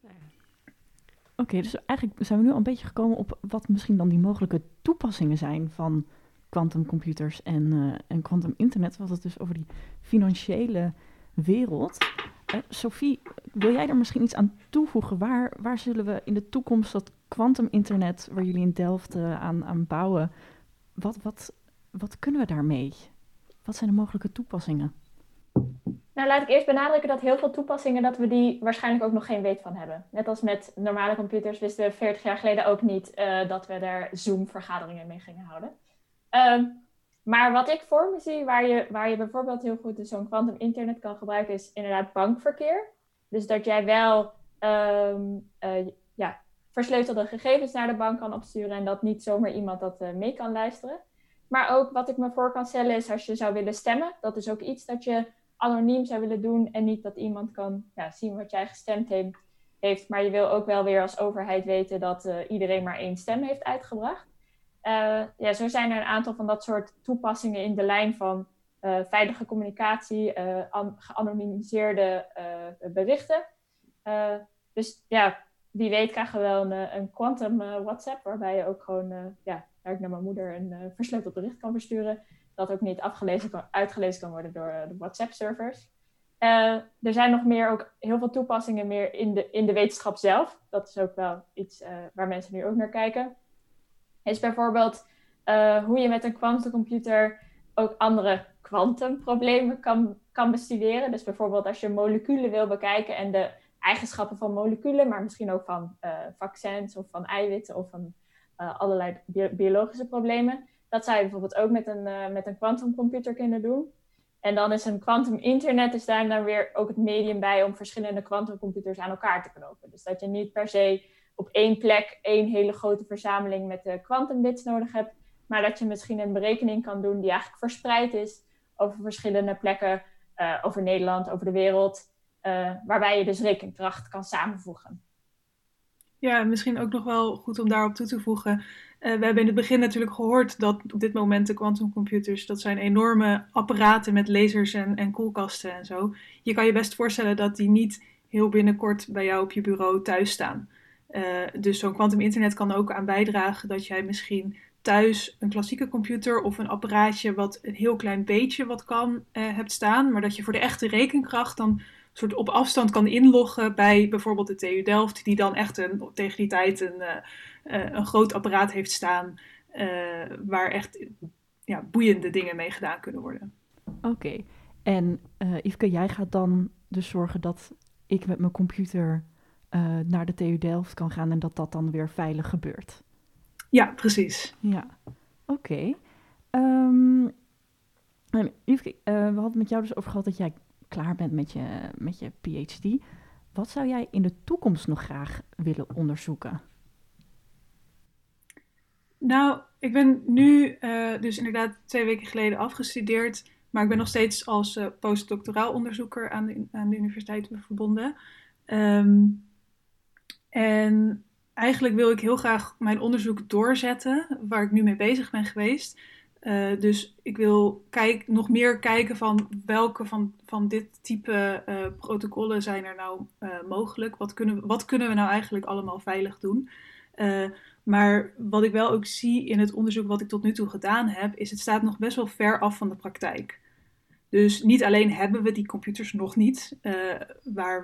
S2: Oké, dus eigenlijk zijn we nu al een beetje gekomen op wat misschien dan die mogelijke toepassingen zijn van quantumcomputers en quantum internet. We hadden het dus over die financiële wereld. Sophie, wil jij er misschien iets aan toevoegen? Waar zullen we in de toekomst dat quantum internet, waar jullie in Delft aan bouwen, wat kunnen we daarmee? Wat zijn de mogelijke toepassingen?
S6: Nou, laat ik eerst benadrukken dat heel veel toepassingen, dat we die waarschijnlijk ook nog geen weet van hebben. Net als met normale computers wisten we 40 jaar geleden ook niet dat we daar Zoom-vergaderingen mee gingen houden. Maar wat ik voor me zie, waar je bijvoorbeeld heel goed zo'n quantum internet kan gebruiken, is inderdaad bankverkeer. Dus dat jij wel versleutelde gegevens naar de bank kan opsturen en dat niet zomaar iemand dat mee kan luisteren. Maar ook wat ik me voor kan stellen is als je zou willen stemmen. Dat is ook iets dat je anoniem zou willen doen en niet dat iemand kan zien wat jij gestemd heeft. Maar je wil ook wel weer als overheid weten dat iedereen maar 1 stem heeft uitgebracht. Zo zijn er een aantal van dat soort toepassingen in de lijn van veilige communicatie, geanonimiseerde berichten. Dus ja, wie weet krijgen we wel een quantum WhatsApp, waarbij je ook gewoon, waar ik naar mijn moeder een versleuteld bericht kan versturen, dat ook niet uitgelezen kan worden door de WhatsApp-servers. Er zijn nog meer ook heel veel toepassingen meer in de wetenschap zelf. Dat is ook wel iets waar mensen nu ook naar kijken. Is bijvoorbeeld hoe je met een quantumcomputer ook andere kwantumproblemen kan bestuderen. Dus bijvoorbeeld als je moleculen wil bekijken en de eigenschappen van moleculen, maar misschien ook van vaccins of van eiwitten of van allerlei biologische problemen. Dat zou je bijvoorbeeld ook met een quantumcomputer kunnen doen. En dan is een quantum internet daar dan weer ook het medium bij om verschillende quantumcomputers aan elkaar te knopen. Dus dat je niet per se op één plek 1 hele grote verzameling met de quantumbits nodig hebt, maar dat je misschien een berekening kan doen die eigenlijk verspreid is over verschillende plekken, over Nederland, over de wereld, waarbij je dus rekenkracht kan samenvoegen.
S7: Ja, misschien ook nog wel goed om daarop toe te voegen. We hebben in het begin natuurlijk gehoord dat op dit moment de quantumcomputers, dat zijn enorme apparaten met lasers en koelkasten en zo. Je kan je best voorstellen dat die niet heel binnenkort bij jou op je bureau thuis staan. Dus zo'n quantum internet kan ook aan bijdragen dat jij misschien thuis een klassieke computer of een apparaatje wat een heel klein beetje wat kan hebt staan, maar dat je voor de echte rekenkracht dan soort op afstand kan inloggen bij bijvoorbeeld de TU Delft, die dan echt tegen die tijd een groot apparaat heeft staan waar echt boeiende dingen mee gedaan kunnen worden.
S2: Oké. En Yveske, jij gaat dan dus zorgen dat ik met mijn computer naar de TU Delft kan gaan en dat dan weer veilig gebeurt.
S7: Ja, precies.
S2: Ja, oké. Yveske, we hadden het met jou dus over gehad dat jij klaar bent met je PhD. Wat zou jij in de toekomst nog graag willen onderzoeken?
S7: Nou, ik ben nu dus inderdaad 2 weken geleden afgestudeerd, maar ik ben nog steeds als postdoctoraal onderzoeker aan de universiteit verbonden. En eigenlijk wil ik heel graag mijn onderzoek doorzetten, waar ik nu mee bezig ben geweest. Dus ik wil nog meer kijken van welke van dit type protocollen zijn er nou mogelijk. Wat kunnen we nou eigenlijk allemaal veilig doen? Maar wat ik wel ook zie in het onderzoek wat ik tot nu toe gedaan heb, is het staat nog best wel ver af van de praktijk. Dus niet alleen hebben we die computers nog niet, waar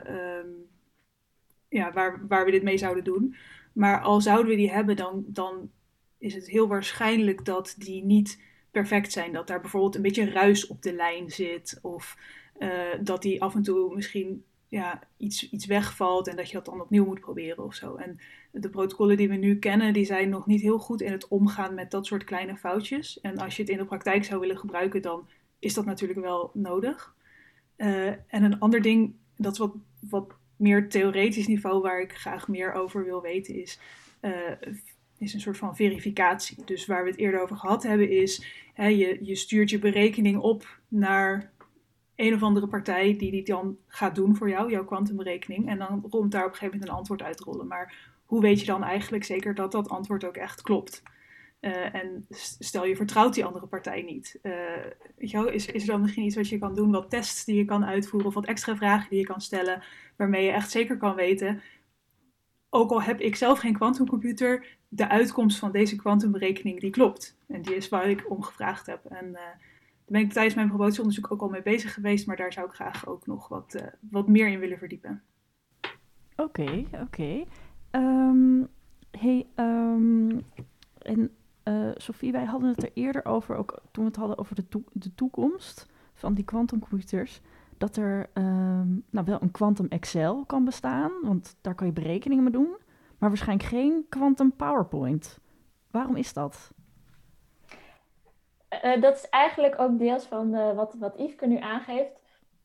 S7: we dit mee zouden doen. Maar al zouden we die hebben, dan is het heel waarschijnlijk dat die niet perfect zijn. Dat daar bijvoorbeeld een beetje ruis op de lijn zit. Of dat die af en toe misschien iets wegvalt en dat je dat dan opnieuw moet proberen of zo. En De protocollen die we nu kennen, die zijn nog niet heel goed in het omgaan met dat soort kleine foutjes. En als je het in de praktijk zou willen gebruiken, dan is dat natuurlijk wel nodig. En een ander ding, dat is wat meer theoretisch niveau waar ik graag meer over wil weten, is een soort van verificatie. Dus waar we het eerder over gehad hebben is, je stuurt je berekening op naar een of andere partij die dan gaat doen voor jou, jouw kwantumberekening. En dan komt daar op een gegeven moment een antwoord uitrollen. Maar hoe weet je dan eigenlijk zeker dat dat antwoord ook echt klopt? En stel je vertrouwt die andere partij niet. Weet je wel, is er dan misschien iets wat je kan doen, wat tests die je kan uitvoeren of wat extra vragen die je kan stellen, waarmee je echt zeker kan weten, ook al heb ik zelf geen kwantumcomputer, de uitkomst van deze kwantumberekening die klopt. En die is waar ik om gevraagd heb. En daar ben ik tijdens mijn promotieonderzoek ook al mee bezig geweest, maar daar zou ik graag ook nog wat meer in willen verdiepen.
S2: Oké. Sophie, wij hadden het er eerder over, ook toen we het hadden over de toekomst van die kwantumcomputers, dat er wel een quantum Excel kan bestaan, want daar kan je berekeningen mee doen, maar waarschijnlijk geen quantum PowerPoint. Waarom is dat?
S6: Dat is eigenlijk ook deels van wat Yveske nu aangeeft.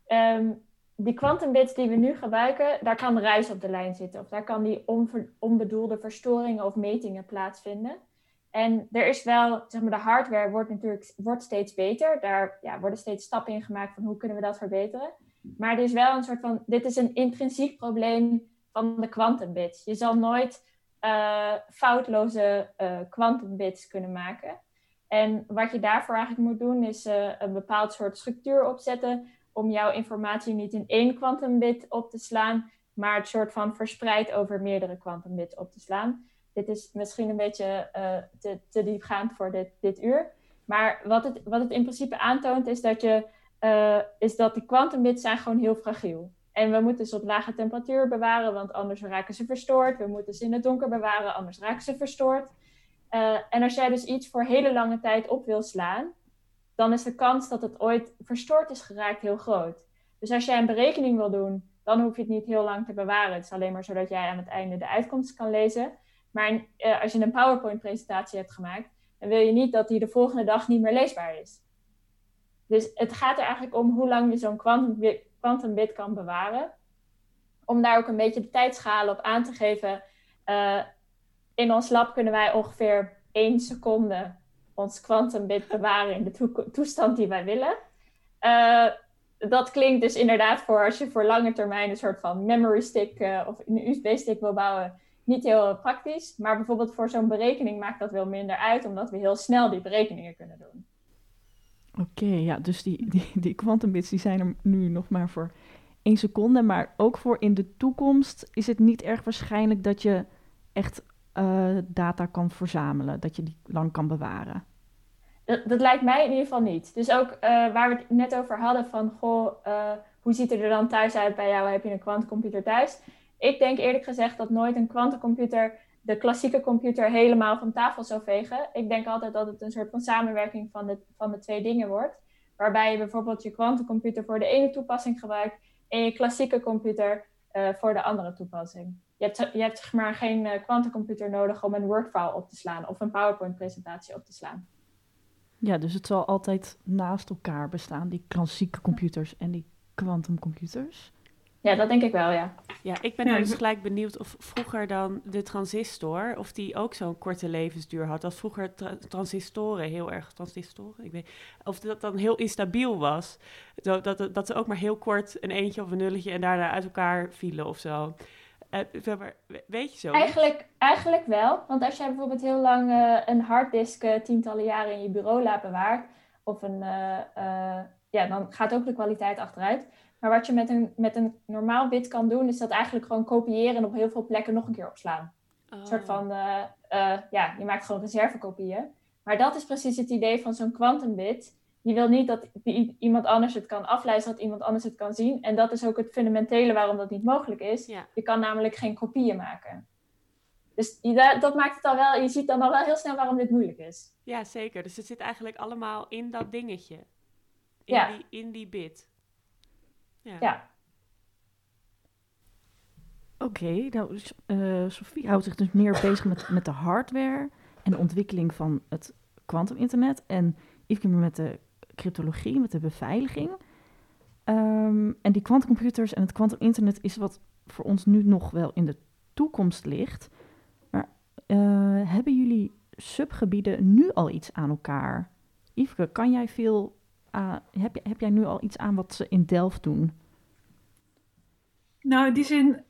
S6: Die quantumbits die we nu gebruiken, daar kan ruis op de lijn zitten. Of daar kan die onbedoelde verstoringen of metingen plaatsvinden. En er is wel, zeg maar, de hardware wordt steeds beter. Daar worden steeds stappen in gemaakt van hoe kunnen we dat verbeteren. Maar er is wel een soort van, dit is een intrinsiek probleem van de quantumbits. Je zal nooit foutloze quantumbits kunnen maken. En wat je daarvoor eigenlijk moet doen, is een bepaald soort structuur opzetten om jouw informatie niet in één quantumbit op te slaan, maar het soort van verspreid over meerdere quantumbits op te slaan. Dit is misschien een beetje te diepgaand voor dit uur. Maar wat het in principe aantoont, is dat die quantumbits zijn gewoon heel fragiel. En we moeten ze op lage temperatuur bewaren, want anders raken ze verstoord. We moeten ze in het donker bewaren, anders raken ze verstoord. En als jij dus iets voor hele lange tijd op wil slaan, dan is de kans dat het ooit verstoord is geraakt heel groot. Dus als jij een berekening wil doen, dan hoef je het niet heel lang te bewaren. Het is alleen maar zodat jij aan het einde de uitkomst kan lezen. Maar als je een PowerPoint-presentatie hebt gemaakt, dan wil je niet dat die de volgende dag niet meer leesbaar is. Dus het gaat er eigenlijk om hoe lang je zo'n quantumbit kan bewaren. Om daar ook een beetje de tijdschalen op aan te geven. In ons lab kunnen wij ongeveer 1 seconde ons quantumbit bewaren in de toestand die wij willen. Dat klinkt dus inderdaad voor als je voor lange termijn een soort van memory stick of een USB-stick wil bouwen, niet heel praktisch. Maar bijvoorbeeld voor zo'n berekening maakt dat wel minder uit, omdat we heel snel die berekeningen kunnen doen.
S2: Oké, ja, dus die quantumbits die zijn er nu nog maar voor 1 seconde. Maar ook voor in de toekomst is het niet erg waarschijnlijk dat je echt data kan verzamelen, dat je die lang kan bewaren.
S6: Dat lijkt mij in ieder geval niet. Dus ook waar we het net over hadden van, hoe ziet het er dan thuis uit bij jou? Heb je een quantumcomputer thuis? Ik denk eerlijk gezegd dat nooit een quantumcomputer de klassieke computer helemaal van tafel zou vegen. Ik denk altijd dat het een soort van samenwerking van de twee dingen wordt. Waarbij je bijvoorbeeld je quantumcomputer voor de ene toepassing gebruikt en je klassieke computer voor de andere toepassing. Je hebt maar geen quantumcomputer nodig om een Word-file op te slaan of een PowerPoint-presentatie op te slaan.
S2: Ja, dus het zal altijd naast elkaar bestaan, die klassieke computers en die quantumcomputers.
S6: Ja, dat denk ik wel, ja.
S5: Ja, ik ben dus gelijk benieuwd of vroeger dan de transistor, of die ook zo'n korte levensduur had. Als vroeger transistoren, ik weet, of dat dan heel instabiel was. Dat ze ook maar heel kort een eentje of een nulletje en daarna uit elkaar vielen of zo. Weet je zo?
S6: Eigenlijk wel. Want als jij bijvoorbeeld heel lang een harddisk tientallen jaren in je bureau laat bewaart, of dan gaat ook de kwaliteit achteruit. Maar wat je met een normaal bit kan doen, is dat eigenlijk gewoon kopiëren en op heel veel plekken nog een keer opslaan. Een soort van, je maakt gewoon reservekopieën. Maar dat is precies het idee van zo'n quantumbit. Je wil niet dat iemand anders het kan aflezen, dat iemand anders het kan zien. En dat is ook het fundamentele waarom dat niet mogelijk is. Ja. Je kan namelijk geen kopieën maken. Dus dat maakt het al wel, je ziet dan al wel heel snel waarom dit moeilijk is.
S5: Ja, zeker. Dus het zit eigenlijk allemaal in dat dingetje. In die bit. Ja.
S2: Oké, nou, Sophie houdt zich dus meer bezig met de hardware en de ontwikkeling van het kwantuminternet. En Yveske meer met de cryptologie, met de beveiliging. En die kwantumcomputers en het kwantuminternet is wat voor ons nu nog wel in de toekomst ligt. Maar hebben jullie subgebieden nu al iets aan elkaar? Yveske, kan jij heb jij nu al iets aan wat ze in Delft doen?
S7: Nou, in die zin,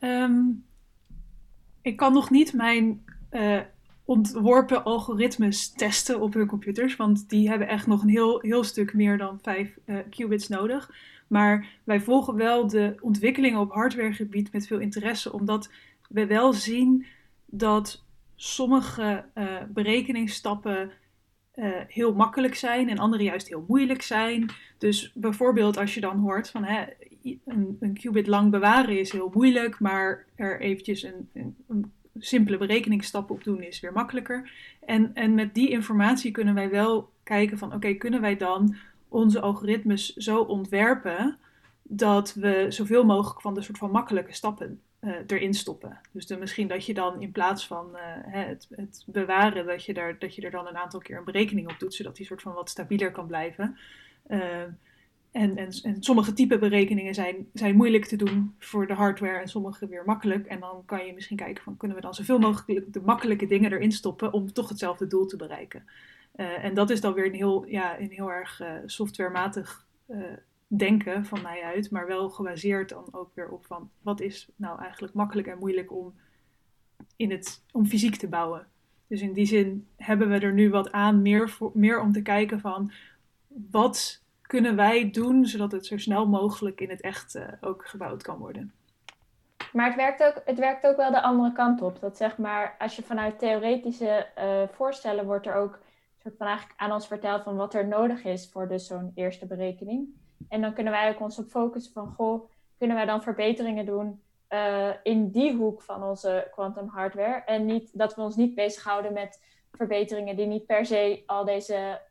S7: ik kan nog niet mijn ontworpen algoritmes testen op hun computers, want die hebben echt nog een heel stuk meer dan 5 qubits nodig. Maar wij volgen wel de ontwikkelingen op hardwaregebied met veel interesse, omdat we wel zien dat sommige berekeningsstappen heel makkelijk zijn en andere juist heel moeilijk zijn. Dus bijvoorbeeld als je dan hoort van een qubit lang bewaren is heel moeilijk, maar er eventjes een simpele berekeningsstap op doen is weer makkelijker. En met die informatie kunnen wij wel kijken van oké, kunnen wij dan onze algoritmes zo ontwerpen dat we zoveel mogelijk van de soort van makkelijke stappen erin stoppen. Dus misschien dat je dan in plaats van het bewaren, dat je er dan een aantal keer een berekening op doet, zodat die soort van wat stabieler kan blijven. En sommige type berekeningen zijn moeilijk te doen voor de hardware en sommige weer makkelijk. En dan kan je misschien kijken van kunnen we dan zoveel mogelijk de makkelijke dingen erin stoppen om toch hetzelfde doel te bereiken. En dat is dan weer een heel erg softwarematig denken van mij uit, maar wel gebaseerd dan ook weer op van wat is nou eigenlijk makkelijk en moeilijk om fysiek te bouwen. Dus in die zin hebben we er nu wat aan, meer om te kijken van wat kunnen wij doen zodat het zo snel mogelijk in het echt ook gebouwd kan worden.
S6: Maar het werkt ook wel de andere kant op. Dat zeg maar, als je vanuit theoretische voorstellen wordt er ook soort van eigenlijk aan ons verteld van wat er nodig is voor dus zo'n eerste berekening. En dan kunnen wij ook ons op focussen van, kunnen wij dan verbeteringen doen in die hoek van onze quantum hardware. En niet dat we ons niet bezighouden met verbeteringen die niet per se al deze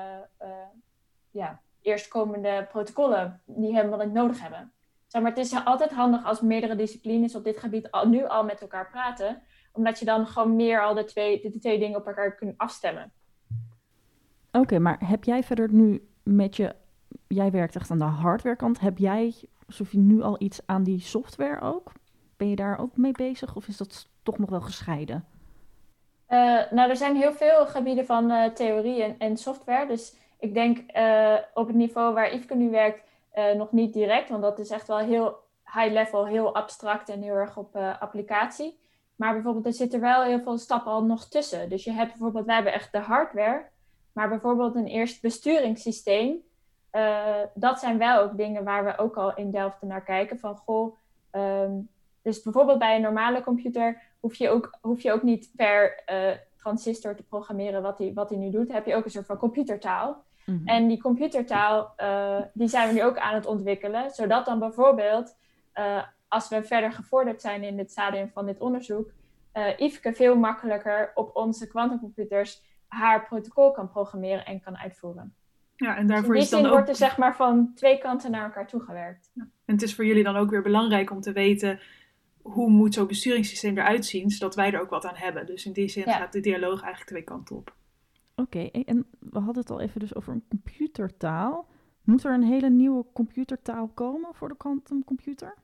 S6: eerstkomende protocollen niet helemaal nodig hebben. Zeg maar, het is altijd handig als meerdere disciplines op dit gebied nu al met elkaar praten, omdat je dan gewoon meer al de twee dingen op elkaar kunt afstemmen.
S2: Oké, maar heb jij verder nu jij werkt echt aan de hardwarekant, heb jij, Sophie, nu al iets aan die software ook? Ben je daar ook mee bezig of is dat toch nog wel gescheiden?
S6: Nou, er zijn heel veel gebieden van theorie en software, dus ik denk op het niveau waar Yveske nu werkt nog niet direct, want dat is echt wel heel high level, heel abstract en heel erg op applicatie. Maar bijvoorbeeld er zitten wel heel veel stappen al nog tussen. Dus je hebt bijvoorbeeld, wij hebben echt de hardware, maar bijvoorbeeld een eerst besturingssysteem. Dat zijn wel ook dingen waar we ook al in Delft naar kijken. Van dus bijvoorbeeld bij een normale computer hoef je ook niet per transistor te programmeren wat hij nu doet. Dan heb je ook een soort van computertaal. Mm-hmm. En die computertaal, die zijn we nu ook aan het ontwikkelen. Zodat dan bijvoorbeeld, als we verder gevorderd zijn in dit stadium van dit onderzoek, Yveske veel makkelijker op onze quantumcomputers haar protocol kan programmeren en kan uitvoeren.
S7: Ja, en daarvoor
S6: dus
S7: is dan ook
S6: wordt er zeg maar van twee kanten naar elkaar toegewerkt.
S7: Ja. En het is voor jullie dan ook weer belangrijk om te weten hoe moet zo'n besturingssysteem eruit zien, zodat wij er ook wat aan hebben. Dus in die zin gaat de dialoog eigenlijk twee kanten op.
S2: Oké, en we hadden het al even dus over een computertaal. Moet er een hele nieuwe computertaal komen voor de quantumcomputer?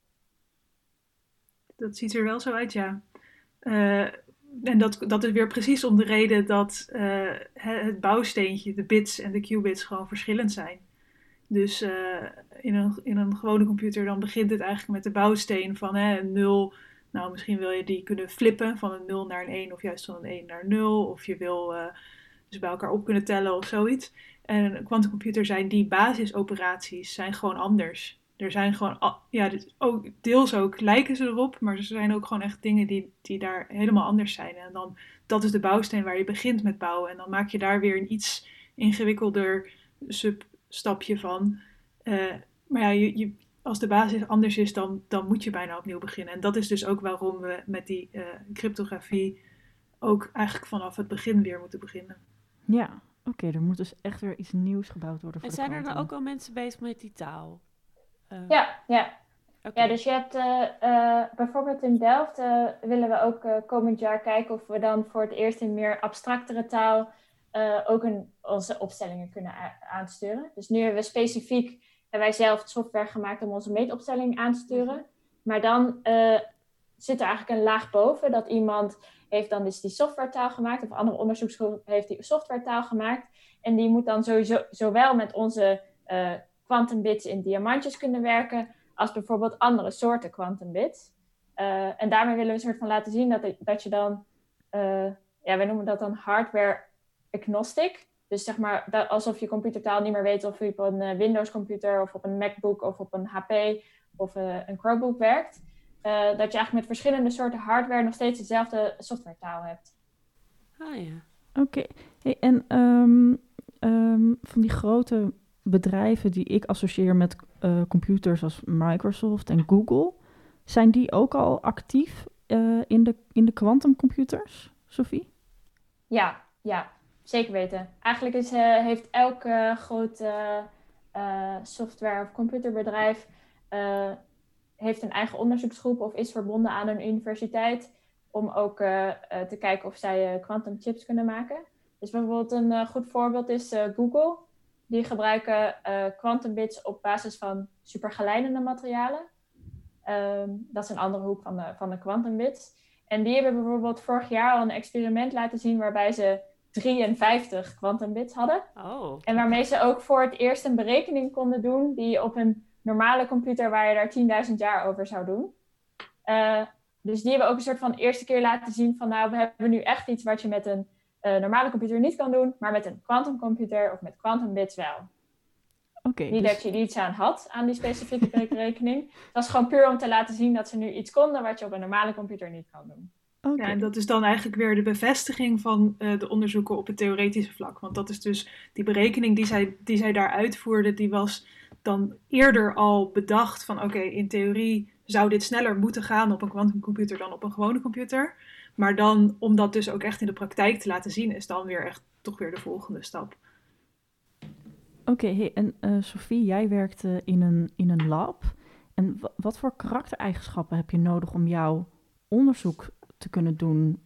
S7: Dat ziet er wel zo uit, ja. En dat is weer precies om de reden dat het bouwsteentje, de bits en de qubits gewoon verschillend zijn. Dus in een gewone computer dan begint het eigenlijk met de bouwsteen van een 0. Nou, misschien wil je die kunnen flippen van een 0 naar een 1 of juist van een 1 naar 0. Of je wil dus bij elkaar op kunnen tellen of zoiets. En een quantumcomputer zijn die basisoperaties zijn gewoon anders. Er zijn gewoon, ook, deels ook lijken ze erop, maar er zijn ook gewoon echt dingen die daar helemaal anders zijn. En dan, dat is de bouwsteen waar je begint met bouwen. En dan maak je daar weer een iets ingewikkelder substapje van. Maar ja, als de basis anders is, dan moet je bijna opnieuw beginnen. En dat is dus ook waarom we met die cryptografie ook eigenlijk vanaf het begin weer moeten beginnen.
S2: Ja, oké, er moet dus echt weer iets nieuws gebouwd worden voor
S5: en
S2: de
S5: zijn er
S2: quantum.
S5: dan ook al mensen bezig met die taal?
S6: Ja.
S5: Oké.
S6: Ja, dus je hebt bijvoorbeeld in Delft willen we ook komend jaar kijken of we dan voor het eerst in meer abstractere taal ook onze opstellingen kunnen aansturen. Dus nu hebben we specifiek wij zelf software gemaakt om onze meetopstelling aan te sturen. Maar dan zit er eigenlijk een laag boven dat iemand heeft dan dus die softwaretaal gemaakt of een andere onderzoeksgroep heeft die softwaretaal gemaakt. En die moet dan sowieso zowel met onze quantum bits in diamantjes kunnen werken als bijvoorbeeld andere soorten quantum bits. En daarmee willen we een soort van laten zien dat je dan, wij noemen dat dan hardware agnostic. Dus zeg maar alsof je computertaal niet meer weet of je op een Windows computer of op een MacBook of op een HP of een Chromebook werkt. Dat je eigenlijk met verschillende soorten hardware nog steeds dezelfde softwaretaal hebt.
S5: Ah ja.
S2: Oké. Hey, en van die grote bedrijven die ik associeer met computers als Microsoft en Google, zijn die ook al actief in de quantumcomputers, Sophie?
S6: Ja, zeker weten. Eigenlijk heeft elk groot software- of computerbedrijf heeft een eigen onderzoeksgroep of is verbonden aan een universiteit om ook te kijken of zij quantum chips kunnen maken. Dus bijvoorbeeld een goed voorbeeld is Google. Die gebruiken quantum bits op basis van supergeleidende materialen. Dat is een andere hoek van de quantum bits. En die hebben bijvoorbeeld vorig jaar al een experiment laten zien waarbij ze 53 quantum bits hadden.
S5: Oh.
S6: En waarmee ze ook voor het eerst een berekening konden doen die op een normale computer waar je daar 10.000 jaar over zou doen. Dus die hebben ook een soort van eerste keer laten zien van we hebben nu echt iets wat je met een normale computer niet kan doen, maar met een quantumcomputer of met quantum bits wel.
S2: Okay,
S6: niet dat je er iets aan had, aan die specifieke berekening. Het was gewoon puur om te laten zien dat ze nu iets konden wat je op een normale computer niet kan doen.
S7: Okay. Ja, en dat is dan eigenlijk weer de bevestiging van de onderzoeken op het theoretische vlak. Want dat is dus die berekening die zij daar uitvoerden, die was dan eerder al bedacht van oké, in theorie zou dit sneller moeten gaan op een quantumcomputer dan op een gewone computer. Maar dan, om dat dus ook echt in de praktijk te laten zien, is dan weer echt toch weer de volgende stap.
S2: Oké, hey, en Sophie, jij werkt in een lab. En wat voor karaktereigenschappen heb je nodig om jouw onderzoek te kunnen doen?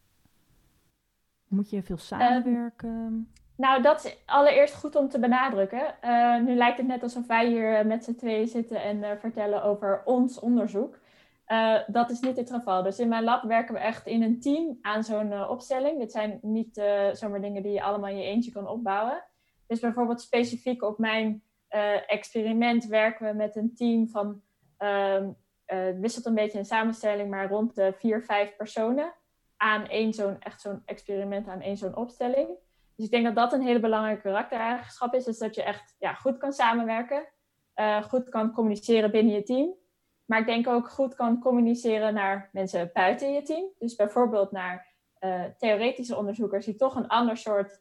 S2: Moet je veel samenwerken?
S6: Nou, dat is allereerst goed om te benadrukken. Nu lijkt het net alsof wij hier met z'n tweeën zitten en vertellen over ons onderzoek. Dat is niet het geval. Dus in mijn lab werken we echt in een team aan zo'n opstelling. Dit zijn niet zomaar dingen die je allemaal in je eentje kan opbouwen. Dus bijvoorbeeld specifiek op mijn experiment werken we met een team van... het wisselt een beetje in samenstelling, maar rond de 4-5 personen aan zo'n experiment, aan zo'n opstelling. Dus ik denk dat dat een hele belangrijke karaktereigenschap is. Dus dat je echt goed kan samenwerken, goed kan communiceren binnen je team. Maar ik denk ook goed kan communiceren naar mensen buiten je team. Dus bijvoorbeeld naar theoretische onderzoekers die toch een ander soort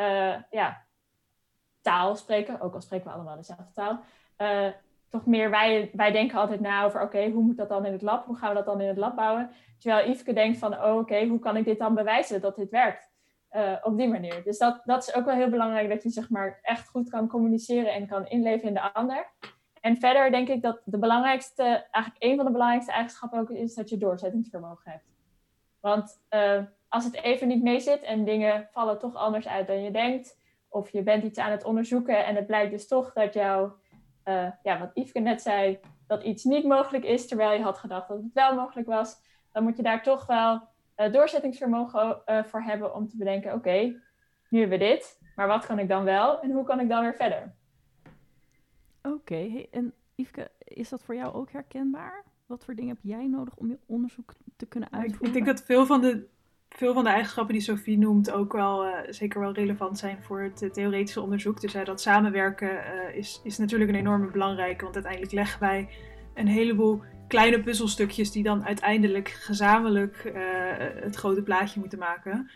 S6: taal spreken. Ook al spreken we allemaal dezelfde taal. Toch meer, wij denken altijd na over oké, hoe moet dat dan in het lab? Hoe gaan we dat dan in het lab bouwen? Terwijl Yveske denkt van hoe kan ik dit dan bewijzen dat dit werkt? Op die manier. Dus dat is ook wel heel belangrijk dat je zeg maar echt goed kan communiceren en kan inleven in de ander. En verder denk ik dat eigenlijk een van de belangrijkste eigenschappen ook is dat je doorzettingsvermogen hebt. Want als het even niet mee zit en dingen vallen toch anders uit dan je denkt, of je bent iets aan het onderzoeken en het blijkt dus toch dat wat Yveske net zei, dat iets niet mogelijk is, terwijl je had gedacht dat het wel mogelijk was, dan moet je daar toch wel doorzettingsvermogen voor hebben om te bedenken, oké, nu hebben we dit, maar wat kan ik dan wel en hoe kan ik dan weer verder?
S2: Oké, hey, en Yveske, is dat voor jou ook herkenbaar? Wat voor dingen heb jij nodig om je onderzoek te kunnen uitvoeren?
S7: Ik denk dat veel van de eigenschappen die Sophie noemt ook wel zeker wel relevant zijn voor het theoretische onderzoek. Dus dat samenwerken is natuurlijk een enorme belangrijke, want uiteindelijk leggen wij een heleboel kleine puzzelstukjes die dan uiteindelijk gezamenlijk het grote plaatje moeten maken.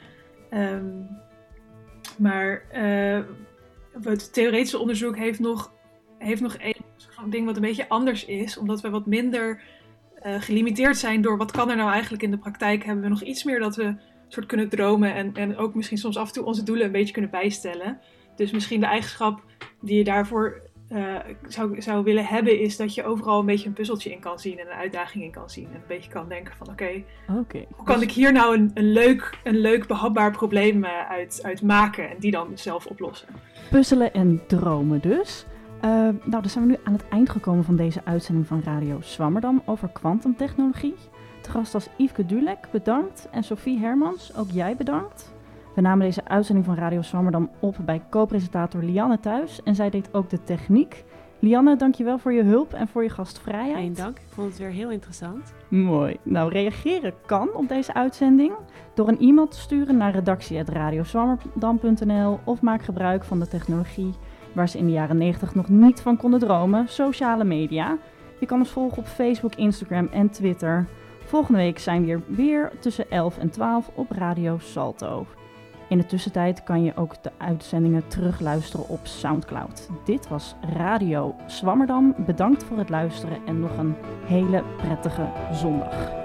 S7: Maar het theoretische onderzoek heeft nog een ding wat een beetje anders is, omdat we wat minder gelimiteerd zijn door wat kan er nou eigenlijk in de praktijk. Hebben we nog iets meer dat we soort kunnen dromen en ook misschien soms af en toe onze doelen een beetje kunnen bijstellen. Dus misschien de eigenschap die je daarvoor zou willen hebben, is dat je overal een beetje een puzzeltje in kan zien en een uitdaging in kan zien. En een beetje kan denken van oké, hoe kan ik hier nou een leuk behapbaar probleem uit maken en die dan zelf oplossen.
S2: Puzzelen en dromen dus. Dan zijn we nu aan het eind gekomen van deze uitzending van Radio Zwammerdam over kwantumtechnologie. Te gast als Yveske Dulek, bedankt. En Sophie Hermans, ook jij bedankt. We namen deze uitzending van Radio Zwammerdam op bij co-presentator Lianne Thuis. En zij deed ook de techniek. Lianne, dankjewel voor je hulp en voor je gastvrijheid.
S5: Geen dank, ik vond het weer heel interessant.
S2: Mooi. Nou, reageren kan op deze uitzending door een e-mail te sturen naar redactie@radiozwammerdam.nl of maak gebruik van de technologie waar ze in de jaren 90 nog niet van konden dromen, sociale media. Je kan ons volgen op Facebook, Instagram en Twitter. Volgende week zijn we weer tussen 11 en 12 op Radio Salto. In de tussentijd kan je ook de uitzendingen terugluisteren op Soundcloud. Dit was Radio Zwammerdam. Bedankt voor het luisteren en nog een hele prettige zondag.